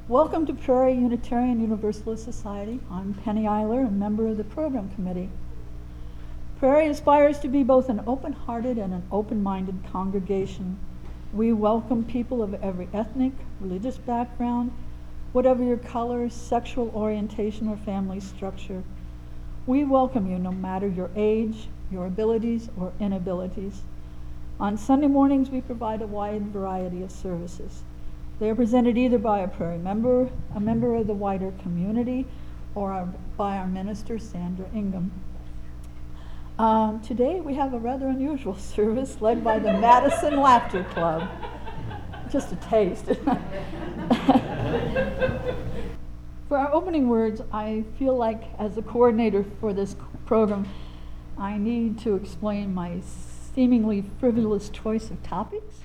Welcome to Prairie Unitarian Universalist Society. I'm Penny Eiler, a member of the program committee. Prairie aspires to be both an open-hearted and an open-minded congregation. We welcome people of every ethnic, religious background, whatever your color, sexual orientation, or family structure. We welcome you no matter your age, your abilities, or inabilities. On Sunday mornings, we provide a wide variety of services. They are presented either by a Prairie member, a member of the wider community, or by our minister, Sandra Ingham. Today we have a rather unusual service led by the Madison Laughter Club. Just a taste. For our opening words, I feel like as a coordinator for this program, I need to explain my seemingly frivolous choice of topics.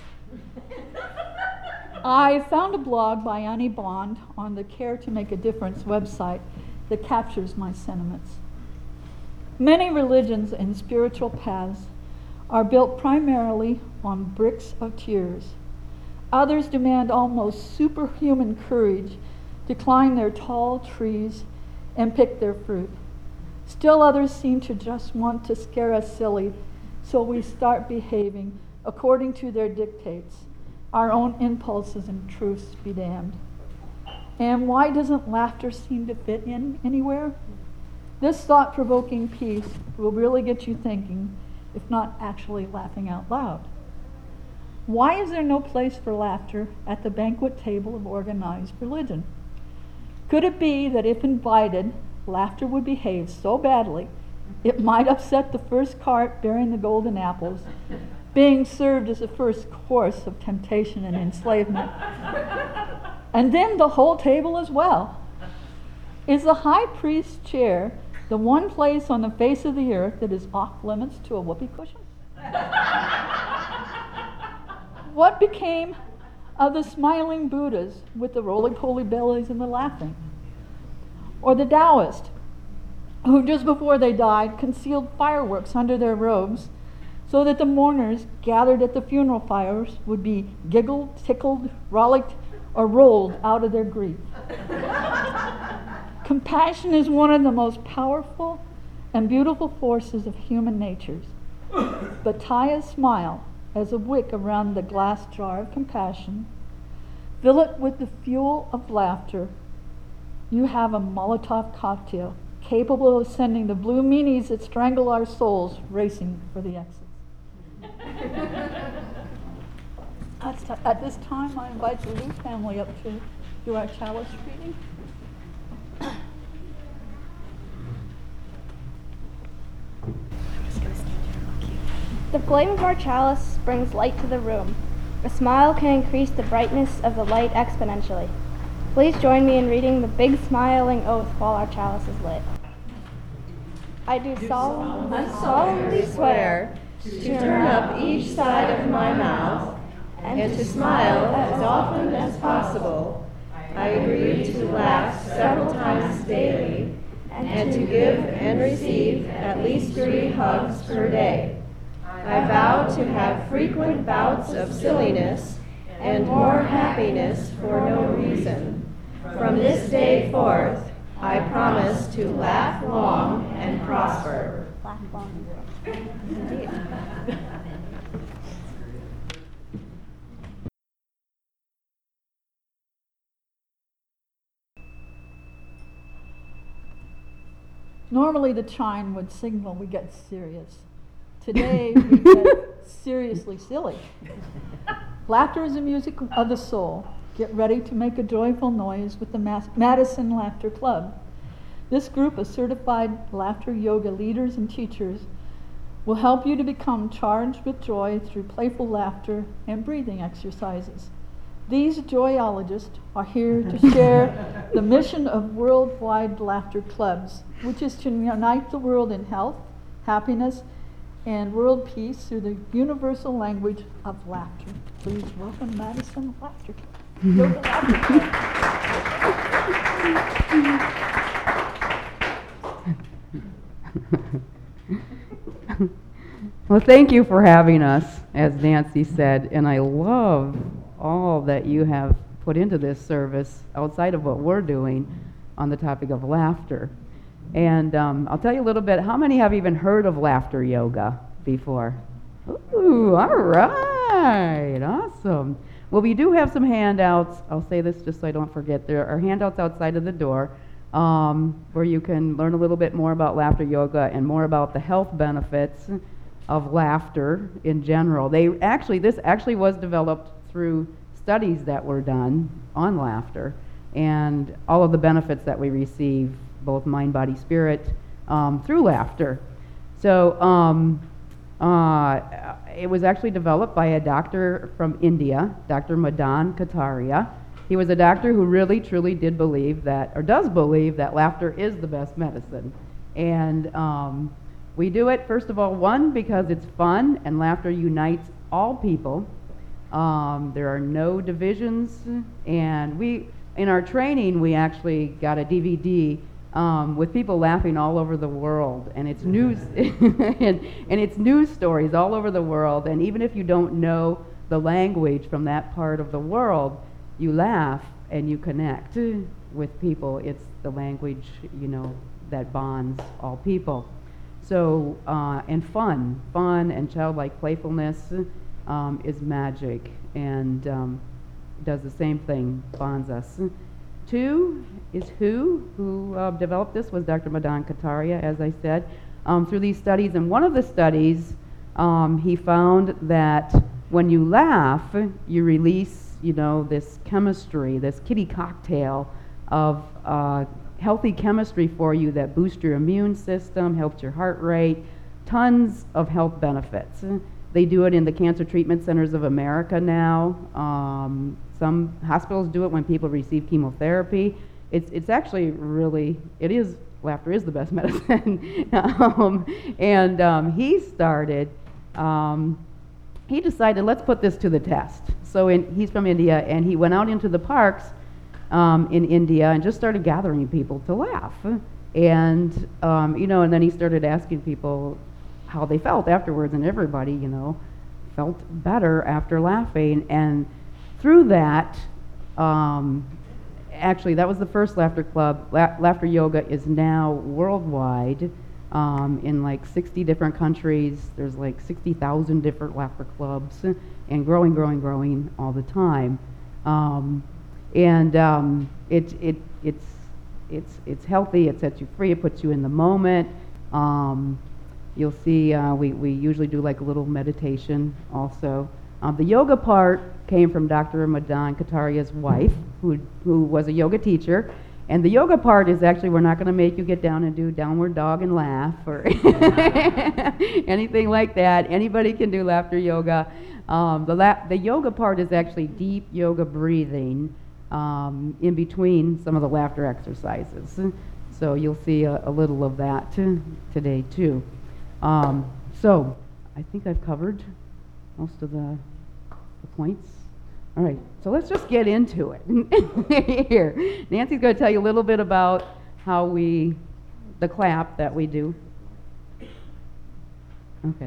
I found a blog by Annie Bond on the Care to Make a Difference website that captures my sentiments. Many religions and spiritual paths are built primarily on bricks of tears. Others demand almost superhuman courage to climb their tall trees and pick their fruit. Still others seem to just want to scare us silly, so we start behaving according to their dictates. Our own impulses and truths be damned. And why doesn't laughter seem to fit in anywhere? This thought-provoking piece will really get you thinking, if not actually laughing out loud. Why is there no place for laughter at the banquet table of organized religion? Could it be that if invited, laughter would behave so badly it might upset the first cart bearing the golden apples, being served as the first course of temptation and enslavement, and then the whole table as well? Is the high priest's chair the one place on the face of the earth that is off limits to a whoopee cushion? What became of the smiling Buddhas with the roly-poly bellies and the laughing? Or the Taoists, who just before they died concealed fireworks under their robes so that the mourners gathered at the funeral fires would be giggled, tickled, rollicked, or rolled out of their grief. Compassion is one of the most powerful and beautiful forces of human nature. But tie a smile as a wick around the glass jar of compassion, fill it with the fuel of laughter, you have a Molotov cocktail capable of sending the blue meanies that strangle our souls racing for the exit. At this time, I invite the Liu family up to do our chalice reading. The flame of our chalice brings light to the room. A smile can increase the brightness of the light exponentially. Please join me in reading the big smiling oath while our chalice is lit. I do solemnly swear to turn up each side of my mouth and to smile as often as possible. I agree to laugh several times daily and to give and receive at least 3 hugs per day. I vow to have frequent bouts of silliness and more happiness for no reason. From this day forth, I promise to laugh long and prosper. Laugh long. Normally the chime would signal we get serious. Today we get seriously silly. Laughter is the music of the soul. Get ready to make a joyful noise with the Madison Laughter Club. This group of certified laughter yoga leaders and teachers will help you to become charged with joy through playful laughter and breathing exercises. These joyologists are here to share the mission of worldwide laughter clubs, which is to unite the world in health, happiness, and world peace through the universal language of laughter. Please welcome Madison Laughter Club. Yoga Laughter Club. Well, thank you for having us, as Nancy said, and I love all that you have put into this service outside of what we're doing on the topic of laughter. And I'll tell you a little bit, how many have even heard of laughter yoga before? Ooh, all right, awesome. Well, we do have some handouts. I'll say this just so I don't forget. There are handouts outside of the door where you can learn a little bit more about laughter yoga and more about the health benefits of laughter in general. This actually was developed through studies that were done on laughter and all of the benefits that we receive, both mind, body, spirit, through laughter. So it was actually developed by a doctor from India, Dr. Madan Kataria. He was a doctor who really, truly did believe that, or does believe that laughter is the best medicine. And we do it, first of all, one, because it's fun, and laughter unites all people. There are no divisions, and in our training, we actually got a DVD with people laughing all over the world, and it's news, and it's news stories all over the world, and even if you don't know the language from that part of the world, you laugh and you connect with people. It's the language, that bonds all people. So, and fun and childlike playfulness is magic, and does the same thing, bonds us. Two is who developed this was Dr. Madan Kataria, as I said, through these studies. And one of the studies, he found that when you laugh, you release, this chemistry, this kitty cocktail of healthy chemistry for you that boosts your immune system, helps your heart rate, tons of health benefits. They do it in the Cancer Treatment Centers of America now. Some hospitals do it when people receive chemotherapy. It's actually really, laughter is the best medicine. He decided, let's put this to the test. So he's from India, and he went out into the parks in India and just started gathering people to laugh. And, and then he started asking people how they felt afterwards, and everybody, felt better after laughing. And through that, actually, that was the first laughter club. Laughter yoga is now worldwide in like 60 different countries. There's like 60,000 different laughter clubs, and growing all the time. It's healthy. It sets you free. It puts you in the moment. You'll see we usually do like a little meditation also. The yoga part came from Dr. Madan Kataria's wife, who was a yoga teacher. And the yoga part is actually, we're not going to make you get down and do downward dog and laugh or anything like that. Anybody can do laughter yoga. The yoga part is actually deep yoga breathing in between some of the laughter exercises. So you'll see a little of that today too. So I think I've covered most of the points. All right, so let's just get into it. Here, Nancy's going to tell you a little bit about how the clap that we do. Okay.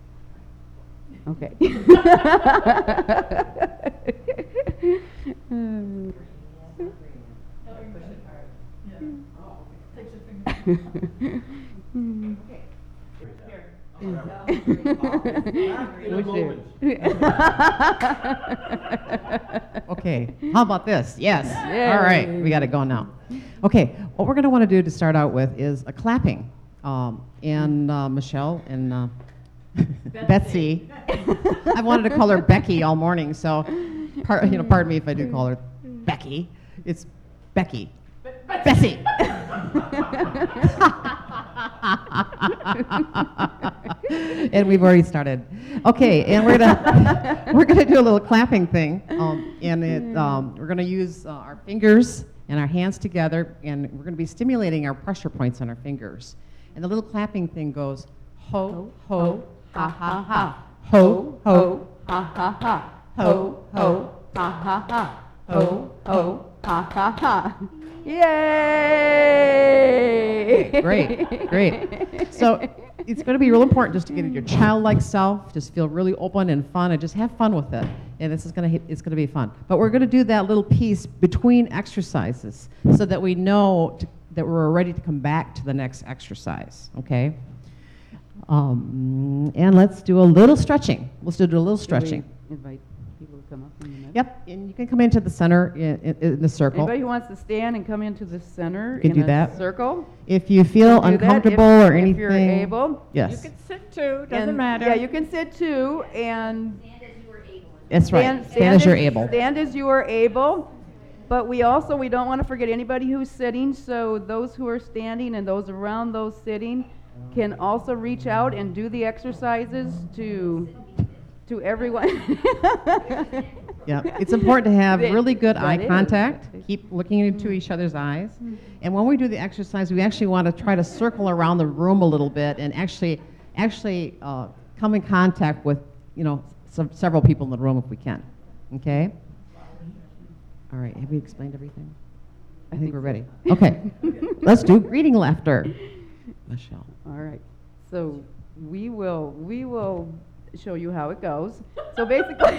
Okay, how about this? Yes. Yeah. All right, we got it going now. Okay, what we're going to want to do to start out with is a clapping. And Michelle and Betsy. I wanted to call her Becky all morning, so pardon me if I do call her Becky. It's Becky. Bessie. And we've already started. Okay, and we're gonna do a little clapping thing, we're gonna use our fingers and our hands together, and we're gonna be stimulating our pressure points on our fingers. And the little clapping thing goes ho ho ha ha ha, ho ho ha ha ha, ho ho ha ha ha, ho ho ha ha ha. Yay! Great. So it's going to be real important just to get into your childlike self, just feel really open and fun, and just have fun with it. and it's going to be fun. But we're going to do that little piece between exercises so that we know that we're ready to come back to the next exercise, okay? And let's do a little stretching. Let's do a little stretching. Invite people to come up in a minute. Yep, and you can come into the center in the circle. Anybody who wants to stand and come into the center You can in do a that. circle. If you feel do that uncomfortable or anything. If you're able. Yes. You can sit too, doesn't And- matter. Yeah, you can sit too, and That's right. Stand as you're able. Stand as you are able. But we don't want to forget anybody who's sitting, so those who are standing and those around those sitting can also reach out and do the exercises to everyone. Yeah, it's important to have really good eye That is. contact. Keep looking into each other's eyes. And when we do the exercise, we actually want to try to circle around the room a little bit and actually come in contact with, several people in the room if we can. Okay? All right, have we explained everything? I think we're ready. Okay, let's do greeting laughter. Michelle. All right. So we will show you how it goes. So basically,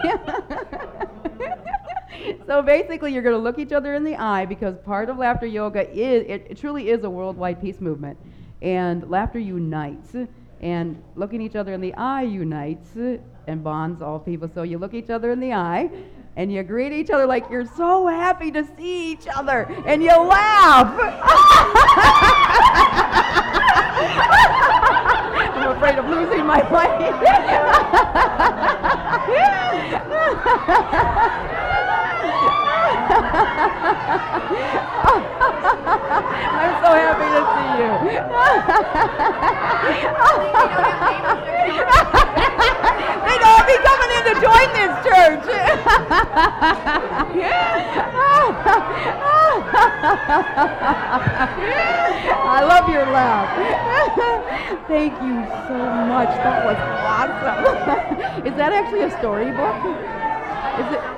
you're going to look each other in the eye, because part of laughter yoga it truly is a worldwide peace movement, and laughter unites, and looking each other in the eye unites and bonds all people. So you look each other in the eye, and you greet each other like you're so happy to see each other, and you laugh. I'm afraid of losing my mind. I'm so happy to see you. They know I'll be coming in to join this church. I love your laugh. Thank you so much. That was awesome. Is that actually a storybook? Is it?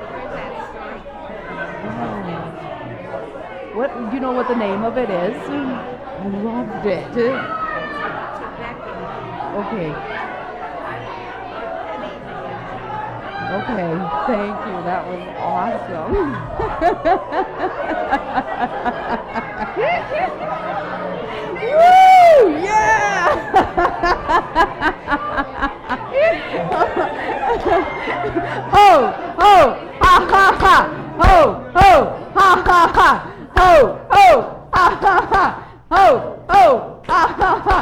Oh. What, do you know what the name of it is? I loved it. Okay. Okay, thank you. That was awesome. Woo! Yeah! Ho! Ho! Ha ha ha! Ho! Ho! Ha ha ha! Ho! Ho! Ha ha ha! Ho! Ho! Ha ha ha!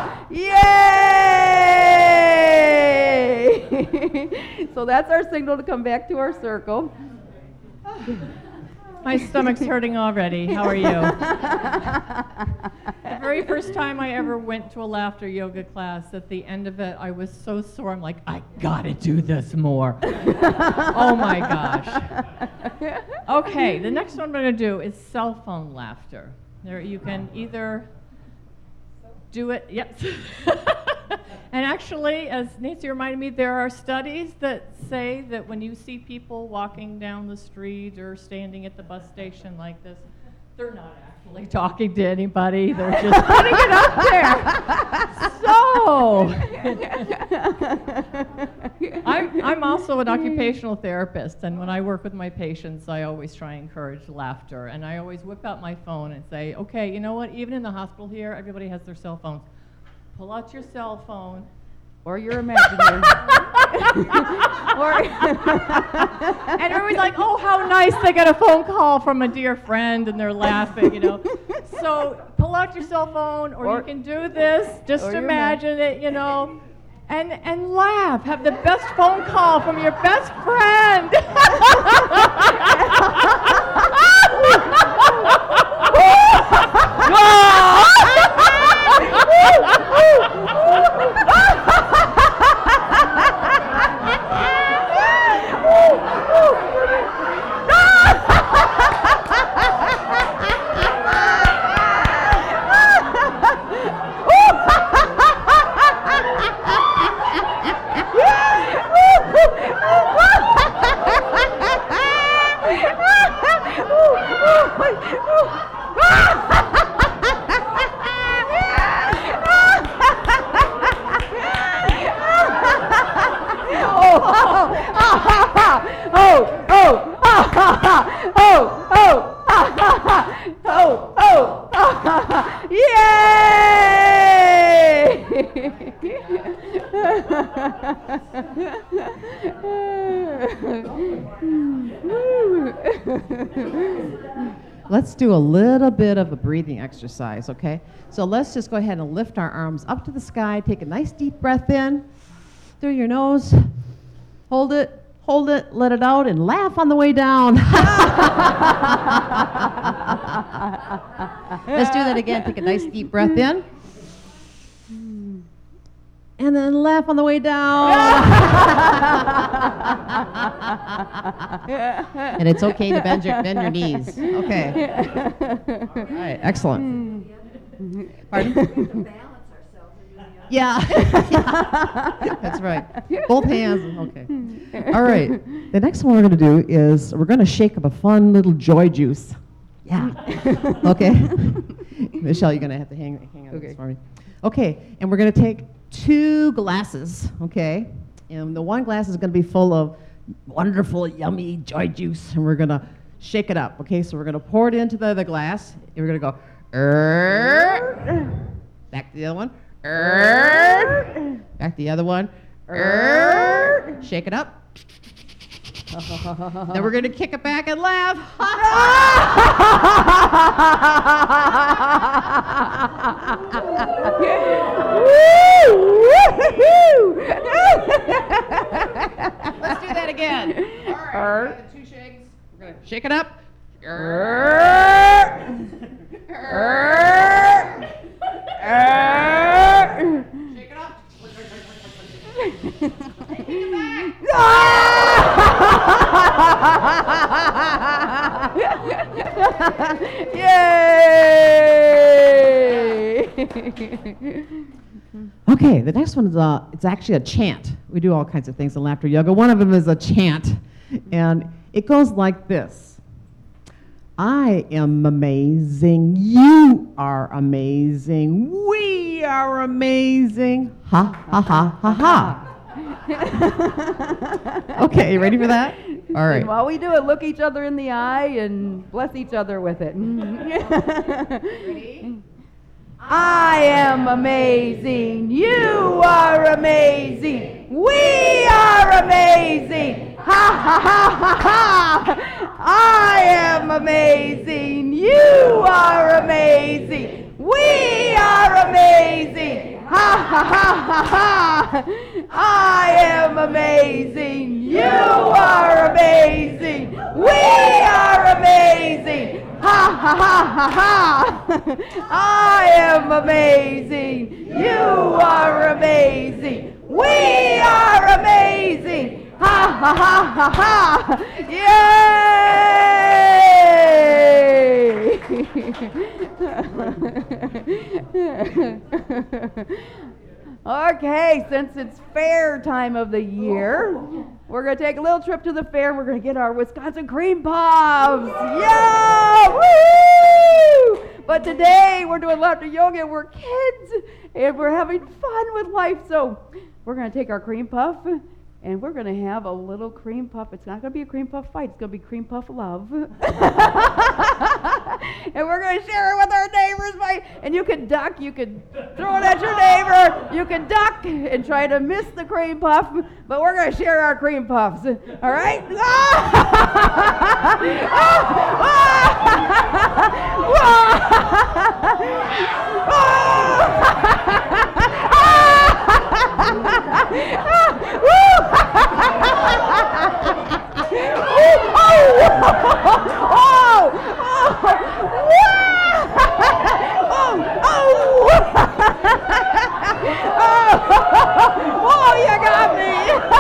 Yay! So that's our signal to come back to our circle. My stomach's hurting already. How are you? The very first time I ever went to a laughter yoga class, at the end of it, I was so sore. I'm like, I gotta do this more. Oh my gosh. Okay, the next one I'm gonna do is cell phone laughter. There, you can either do it, yep. And actually, as Nancy reminded me, there are studies that say that when you see people walking down the street or standing at the bus station like this, they're not actually talking to anybody. They're just putting it up there. So, I'm also an occupational therapist, and when I work with my patients, I always try and encourage laughter. And I always whip out my phone and say, okay, you know what? Even in the hospital here, everybody has their cell phones. Pull out your cell phone. Or your imaginary. And everybody's like, oh, how nice, they got a phone call from a dear friend, and they're laughing, you know. So pull out your cell phone, or you can do this, just imagine it, you know, and laugh. Have the best phone call from your best friend. Oh, oh, yay! Let's do a little bit of a breathing exercise, okay? So let's just go ahead and lift our arms up to the sky. Take a nice deep breath in through your nose. Hold it, let it out, and laugh on the way down. Let's do that again. Take a nice deep breath in. And then laugh on the way down. And it's okay to bend your knees. Okay. All right, excellent. Pardon? Yeah. That's right. Both hands. Okay. All right. The next one we're going to do is we're going to shake up a fun little joy juice. Yeah. Okay. Michelle, you're going to have to hang on this for me. Okay. And we're going to take 2 glasses, okay? And the one glass is going to be full of wonderful, yummy joy juice, and we're going to shake it up, okay? So we're going to pour it into the other glass, and we're going to go, back to the other one, back to the other one, shake it up. Then we're going to kick it back and laugh. Let's do that again. All right, 2 shakes. We're going to shake it up. Shake it up. Yay! Okay, the next one is it's actually a chant. We do all kinds of things in laughter yoga. One of them is a chant, and it goes like this. I am amazing. You are amazing. We are amazing. Ha, ha, ha, ha, ha. Okay, you ready for that? All right. And while we do it, look each other in the eye and bless each other with it. Ready? I am amazing. You are amazing. We are amazing. Ha ha ha ha ha. I am amazing. You are amazing. We are amazing. Ha ha ha ha ha. I am amazing. You are amazing. We are amazing. Ha ha ha ha ha. I am amazing. You are amazing. We are amazing. Ha ha ha ha ha. Yay! Okay, since it's fair time of the year, we're going to take a little trip to the fair. We're going to get our Wisconsin cream puffs. Yeah! Woo! But today we're doing laughter yoga. We're kids and we're having fun with life. So we're going to take our cream puff and we're going to have a little cream puff. It's not going to be a cream puff fight. It's going to be cream puff love. And we're going to share it with our neighbors. And you can duck. You can throw it at your neighbor. You can duck and try to miss the cream puff. But we're going to share our cream puffs. All right? Oh, you got me.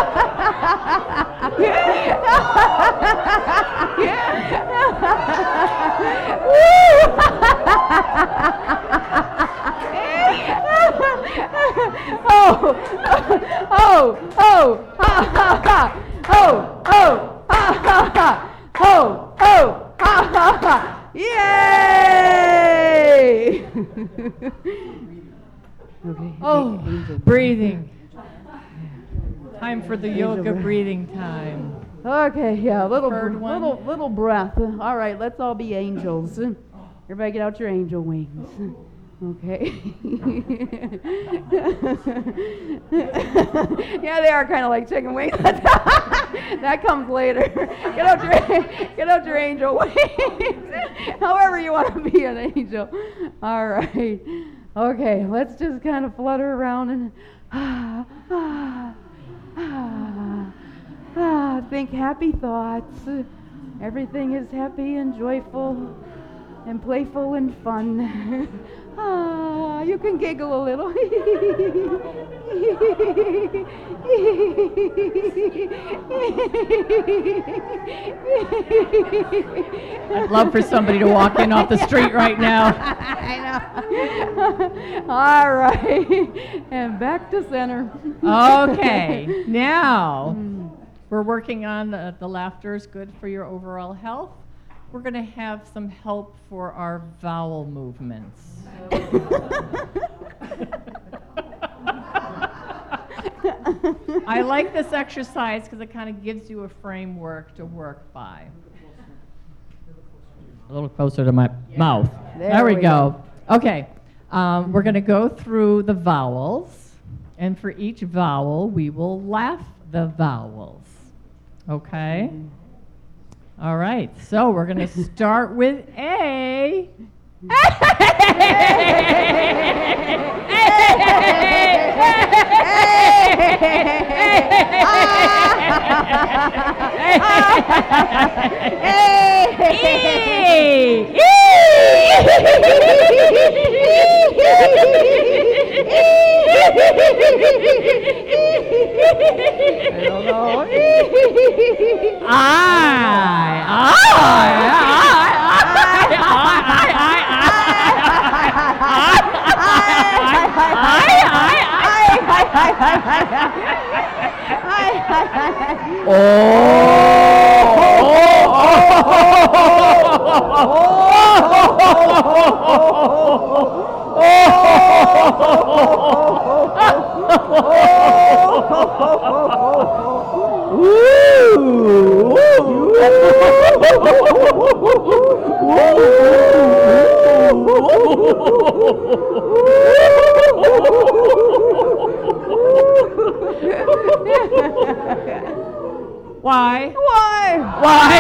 Yay! Okay. Oh, breathing. Time for the yoga breathing time. Okay, yeah, Third one. little breath. All right, let's all be angels. Everybody get out your angel wings. Okay. Yeah, they are kind of like chicken wings. That comes later. Get out your angel wings. However you want to be an angel. All right. Okay, let's just kind of flutter around and think happy thoughts. Everything is happy and joyful and playful and fun. You can giggle a little. I'd love for somebody to walk in off the street right now. I know. All right. And back to center. Okay, now we're working on the laughter is good for your overall health. We're going to have some help for our vowel movements. I like this exercise because it kind of gives you a framework to work by. A little closer to my mouth. There we go. Okay, we're going to go through the vowels, and for each vowel, we will laugh the vowels. Okay? All right, so we're going to start with A. I don't know. Why? Why? Why?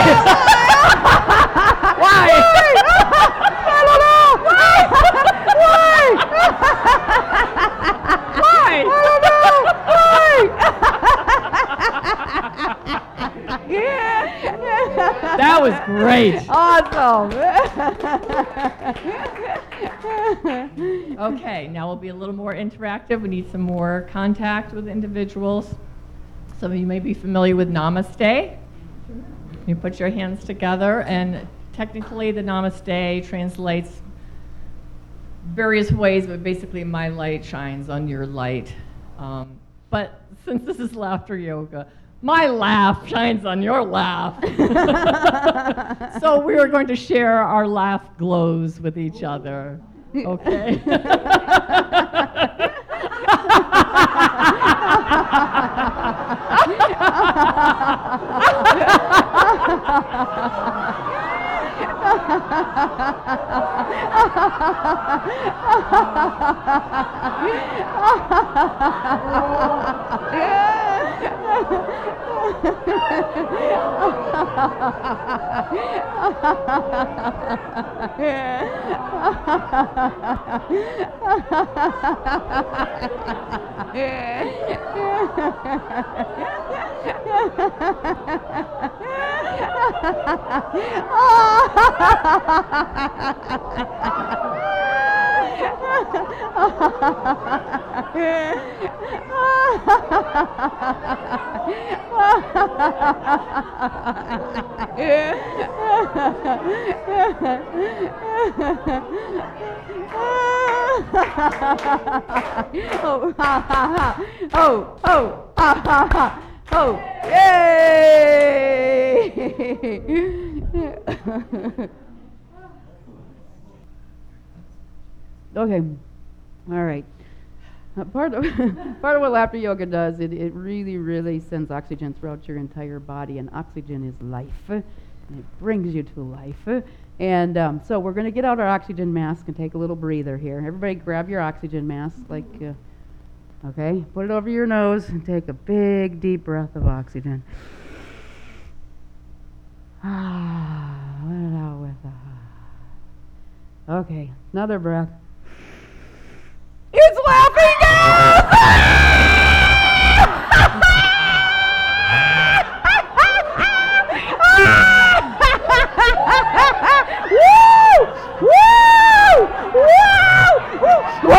Why? I don't know. Why? Why? I don't know. Why? That was great. Awesome. Okay, now we'll be a little more interactive. We need some more contact with individuals. Some of you may be familiar with Namaste. You put your hands together, and technically the Namaste translates various ways, but basically my light shines on your light. But since this is laughter yoga, my laugh shines on your laugh. So we are going to share our laugh glows with each other. Okay? Oh, yay! Okay, all right. Part of what laughter yoga does, it really, really sends oxygen throughout your entire body, and oxygen is life. It brings you to life. And so we're going to get out our oxygen mask and take a little breather here. Everybody grab your oxygen mask, okay? Put it over your nose and take a big, deep breath of oxygen. Let it out with a... Okay, another breath. It's laughing gas! Woo! Woo! Woo! Woo!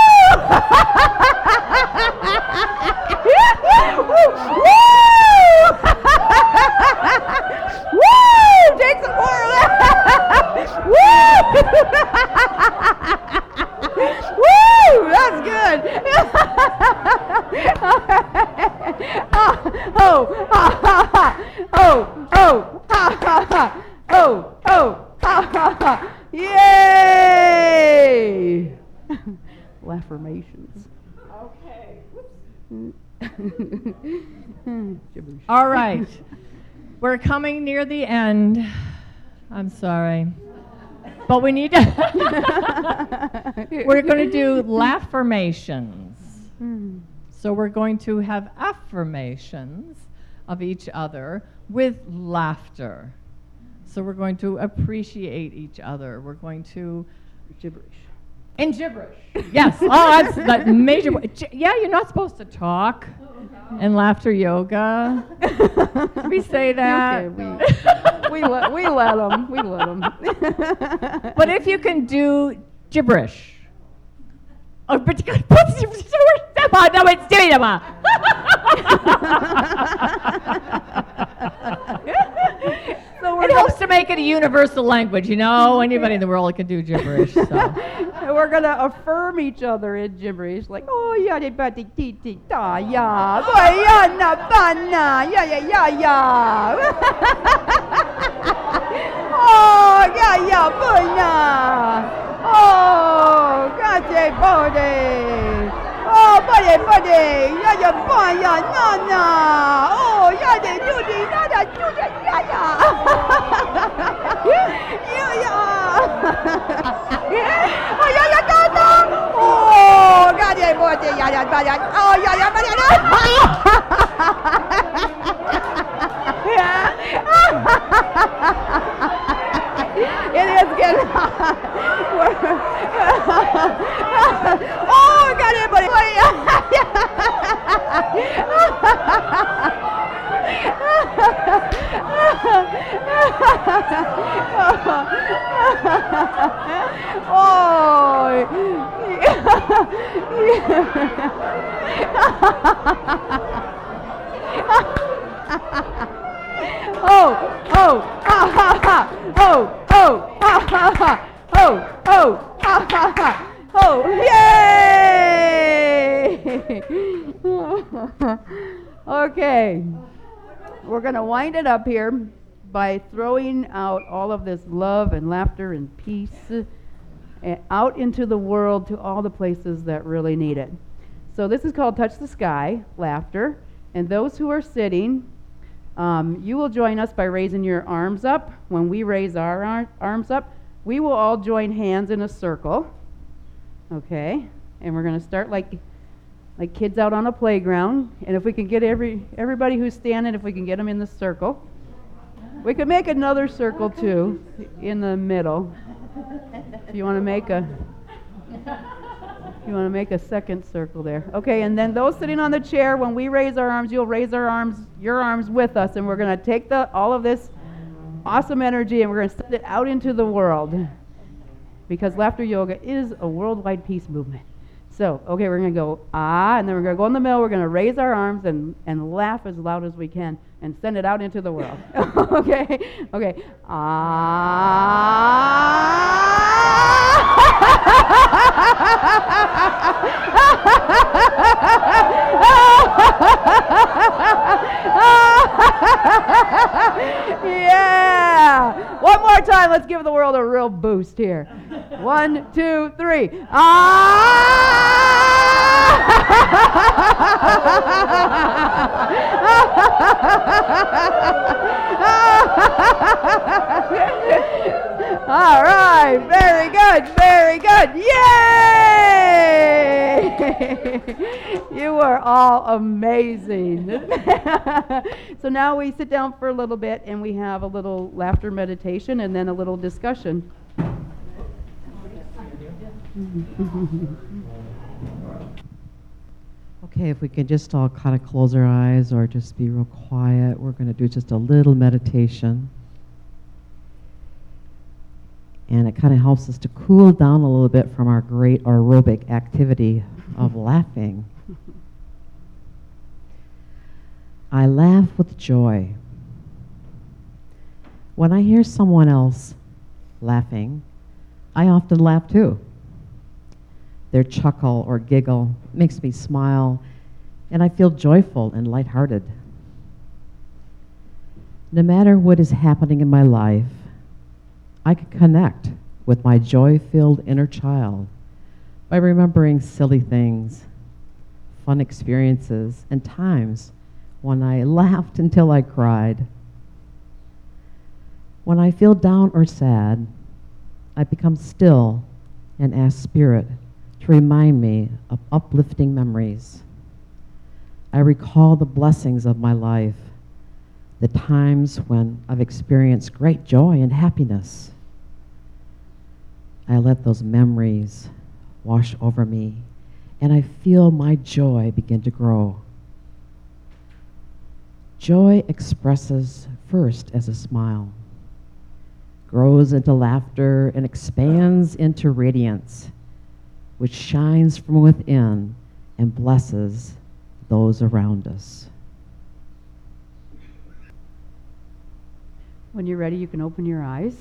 Woo! Take some more of that! Woo! Woo! That's good. Oh! Yay! Laffirmations. Okay. Gibberish. All right. We're coming near the end. I'm sorry. But we need to... We're going to do laffirmations. So we're going to have affirmations of each other with laughter. So we're going to appreciate each other. We're going to... Gibberish. In gibberish. Yes. Oh, that's that major... Yeah, you're not supposed to talk in laughter yoga. Did we say that? Okay, we let them. We let them. But if you can do gibberish. Oh, but you got to step on. No, it's doing them. So It helps to make it a universal language, you know? Anybody in the world can do gibberish. So. we're gonna affirm each other in gibberish, like ya de ba ti ti ti da ya, boy ya na ba na ya ya ya ya. Oh ya ya boy na. Oh gaje bode. Oh bode ya ya ba ya na na. Oh ya de ju di na da ju de ya ya. Ya ya. Oh ya ya da da. Oh gaje bode ya ya ba ya. Oh ya ya ba ya na. It is getting hot. Oh, got it, buddy. Yay! Okay, we're going to wind it up here by throwing out all of this love and laughter and peace out into the world to all the places that really need it. So this is called Touch the Sky, laughter. And those who are sitting, you will join us by raising your arms up. When we raise our arms up, we will all join hands in a circle. Okay? And we're going to start like kids out on a playground. And if we can get everybody who's standing, if we can get them in the circle. We could make another circle too in the middle. If you want to make a second circle there. Okay, and then those sitting on the chair, when we raise our arms, you'll raise your arms with us, and we're going to take all of this awesome energy and we're going to send it out into the world. Because laughter yoga is a worldwide peace movement. So, okay, we're going to go and then we're going to go in the middle, we're going to raise our arms and laugh as loud as we can and send it out into the world. Okay? Okay. Yeah! One more time, let's give the world a real boost here. 1, 2, 3. All right, very good, very good. Yay! You are all amazing. So now we sit down for a little bit and we have a little laughter meditation and then a little discussion. Okay, if we can just all kind of close our eyes or just be real quiet, we're going to do just a little meditation. And it kind of helps us to cool down a little bit from our great aerobic activity of laughing. I laugh with joy. When I hear someone else laughing, I often laugh too. Their chuckle or giggle makes me smile, and I feel joyful and lighthearted. No matter what is happening in my life, I can connect with my joy-filled inner child by remembering silly things, fun experiences, and times when I laughed until I cried. When I feel down or sad, I become still and ask Spirit to remind me of uplifting memories. I recall the blessings of my life, the times when I've experienced great joy and happiness. I let those memories wash over me, and I feel my joy begin to grow. Joy expresses first as a smile, grows into laughter, and expands into radiance, which shines from within and blesses those around us. When you're ready, you can open your eyes.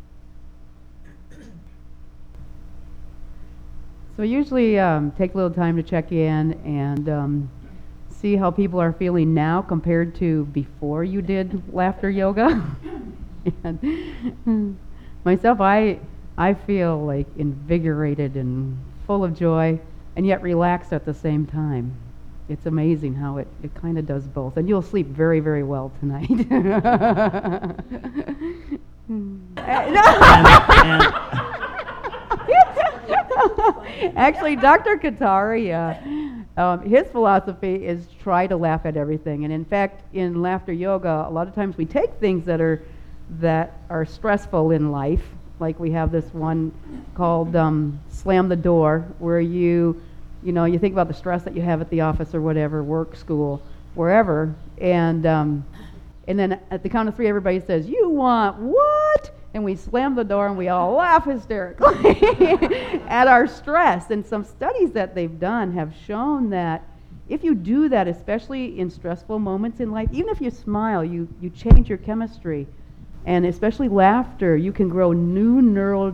So I usually take a little time to check in and see how people are feeling now compared to before you did laughter yoga. And myself, I feel like invigorated and full of joy and yet relaxed at the same time. It's amazing how it kind of does both. And you'll sleep very, very well tonight. Actually, Dr. Katari, his philosophy is try to laugh at everything. And in fact, in laughter yoga, a lot of times we take things that are stressful in life, like we have this one called Slam the Door, where you think about the stress that you have at the office or whatever, work, school, wherever, and then at the count of 3, everybody says, "You want what?" And we slam the door and we all laugh hysterically at our stress. And some studies that they've done have shown that if you do that, especially in stressful moments in life, even if you smile, you change your chemistry. And especially laughter, you can grow new neural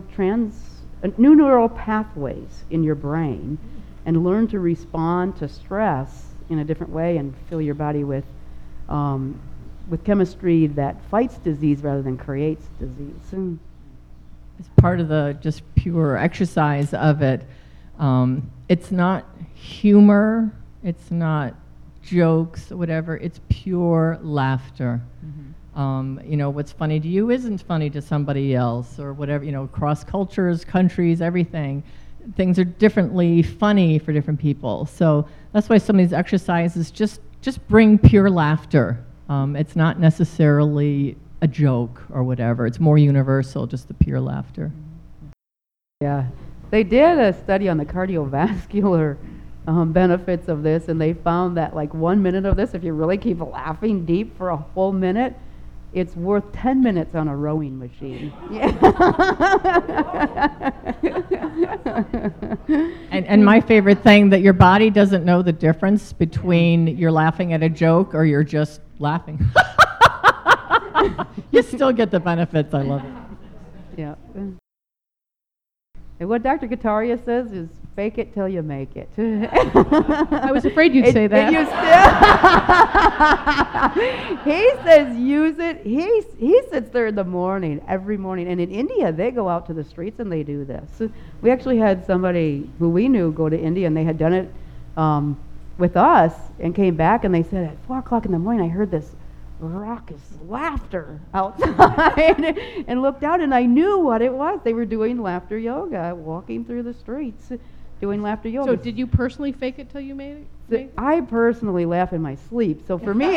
pathways in your brain and learn to respond to stress in a different way and fill your body with chemistry that fights disease rather than creates disease. It's part of the just pure exercise of it. It's not humor, it's not jokes, whatever, it's pure laughter. What's funny to you isn't funny to somebody else, or whatever, across cultures, countries, everything. Things are differently funny for different people. So that's why some of these exercises just bring pure laughter. It's not necessarily a joke or whatever. It's more universal, just the pure laughter. Yeah, they did a study on the cardiovascular benefits of this, and they found that like 1 minute of this, if you really keep laughing deep for a whole minute, it's worth 10 minutes on a rowing machine. Yeah. And my favorite thing, that your body doesn't know the difference between you're laughing at a joke or you're just laughing. You still get the benefits. I love it. Yeah. And what Dr. Kataria says is, fake it till you make it. I was afraid you'd say that. He says use it. He sits there in the morning, every morning. And in India, they go out to the streets and they do this. We actually had somebody who we knew go to India, and they had done it with us and came back, and they said at 4 o'clock in the morning I heard this raucous laughter outside and looked out, and I knew what it was. They were doing laughter yoga, walking through the streets doing laughter yoga. So did you personally fake it till you made it? I personally laugh in my sleep, so for me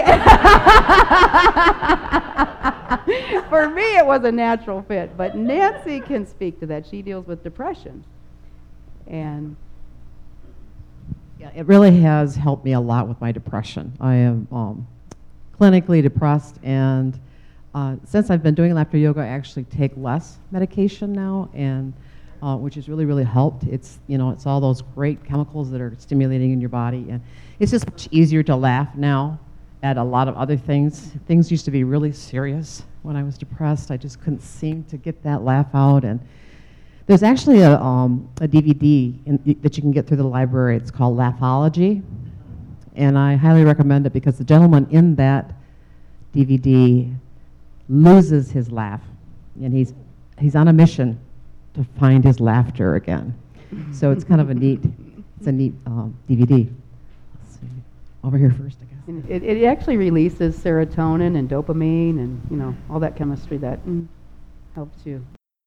for me it was a natural fit. But Nancy can speak to that. She deals with depression. And Yeah, it really has helped me a lot with my depression. I am clinically depressed, and since I've been doing laughter yoga, I actually take less medication now, and which has really, really helped. It's, you know, it's all those great chemicals that are stimulating in your body, and it's just much easier to laugh now at a lot of other things. Things used to be really serious when I was depressed. I just couldn't seem to get that laugh out, and there's actually a DVD that you can get through the library. It's called Laughology, and I highly recommend it because the gentleman in that DVD loses his laugh, and he's on a mission to find his laughter again. So it's kind of a neat DVD. Let's see. Over here first, I guess. and it actually releases serotonin and dopamine and, you know, all that chemistry that helps you.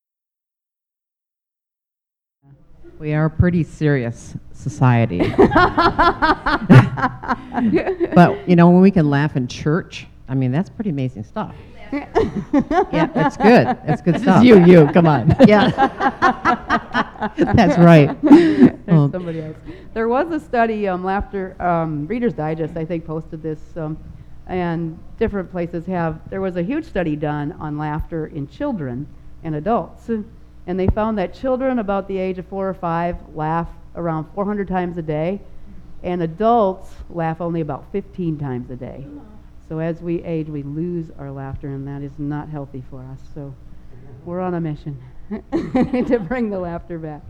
We are a pretty serious society. But, you know, when we can laugh in church, I mean, that's pretty amazing stuff. Yeah, that's good. That's good stuff. You, come on. Yeah. That's right. There's somebody else. There was a study, laughter, Reader's Digest, I think, posted this, and different places have. There was a huge study done on laughter in children and adults, and they found that children about the age of 4 or 5 laugh around 400 times a day, and adults laugh only about 15 times a day. So as we age, we lose our laughter, and that is not healthy for us. So we're on a mission to bring the laughter back.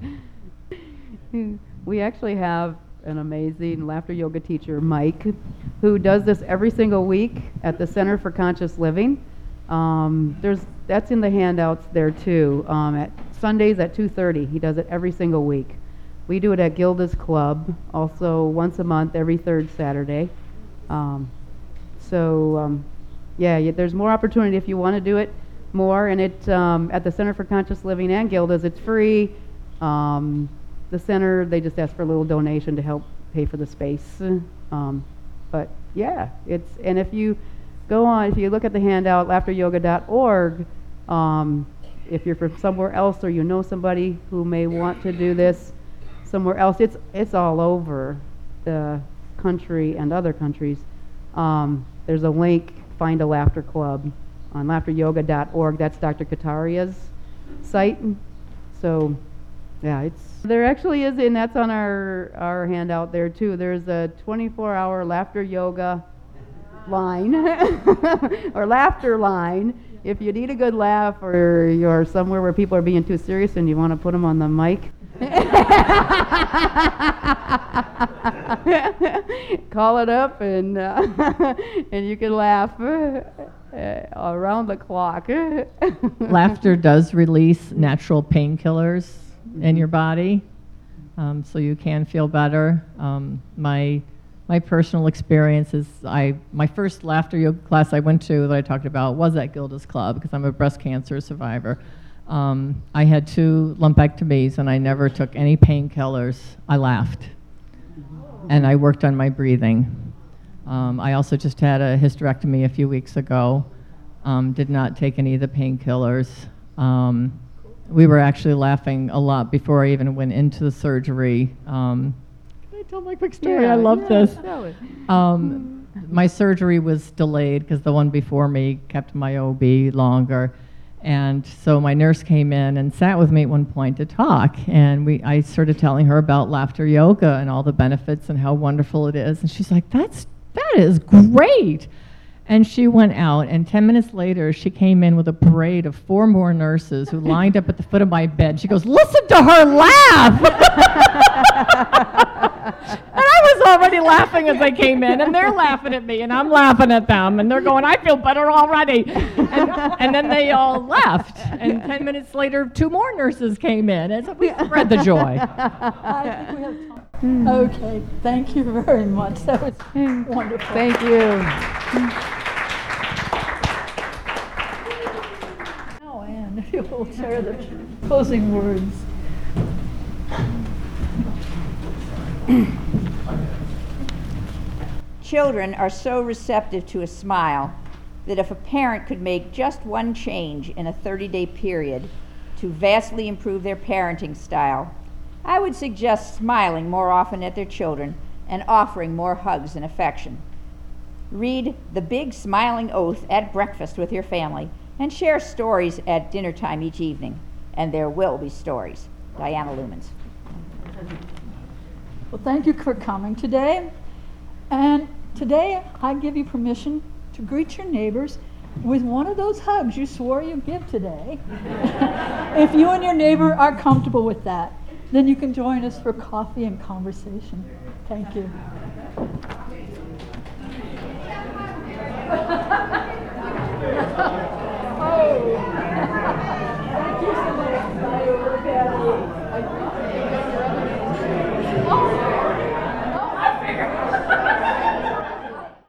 We actually have an amazing laughter yoga teacher, Mike, who does this every single week at the Center for Conscious Living. That's in the handouts there too. At Sundays at 2:30, he does it every single week. We do it at Gilda's Club, also once a month, every third Saturday. Yeah, there's more opportunity if you want to do it more, and it at the Center for Conscious Living and Gilda's, it's free. The center, they just ask for a little donation to help pay for the space. But yeah, and if you go on, if you look at the handout, laughteryoga.org, if you're from somewhere else or you know somebody who may want to do this somewhere else, it's all over the country and other countries. There's a link, Find a Laughter Club, on laughteryoga.org. That's Dr. Kataria's site. So, yeah, there actually is, and that's on our handout there too. There's a 24-hour laughter yoga line or laughter line. If you need a good laugh, or you're somewhere where people are being too serious and you want to put them on the mic, call it up, and you can laugh around the clock. Laughter does release natural painkillers in your body, so you can feel better. My personal experience is my first laughter yoga class I went to that I talked about was at Gilda's Club because I'm a breast cancer survivor. I had 2 lumpectomies and I never took any painkillers. I laughed. And I worked on my breathing. I also just had a hysterectomy a few weeks ago. Did not take any of the painkillers. We were actually laughing a lot before I even went into the surgery. Can I tell my quick story? I love this. My surgery was delayed because the one before me kept my OB longer. And so my nurse came in and sat with me at one point to talk, and I started telling her about laughter yoga and all the benefits and how wonderful it is. And she's like, that is great. And she went out, and 10 minutes later, she came in with a parade of 4 more nurses who lined up at the foot of my bed. She goes, listen to her laugh! And I was already laughing as I came in, and they're laughing at me, and I'm laughing at them, and they're going, I feel better already. And then they all left, and 10 minutes later, 2 more nurses came in, and so we spread the joy. I think we have time. Okay, thank you very much. That was wonderful. Thank you. Now, Anne, if you will share the closing words. Children are so receptive to a smile that if a parent could make just one change in a 30-day period to vastly improve their parenting style, I would suggest smiling more often at their children and offering more hugs and affection. Read The Big Smiling Oath at breakfast with your family and share stories at dinner time each evening. And there will be stories. Diana Lumens. Well, thank you for coming today. And today, I give you permission to greet your neighbors with one of those hugs you swore you'd give today. If you and your neighbor are comfortable with that, then you can join us for coffee and conversation. Thank you. Thank you so much.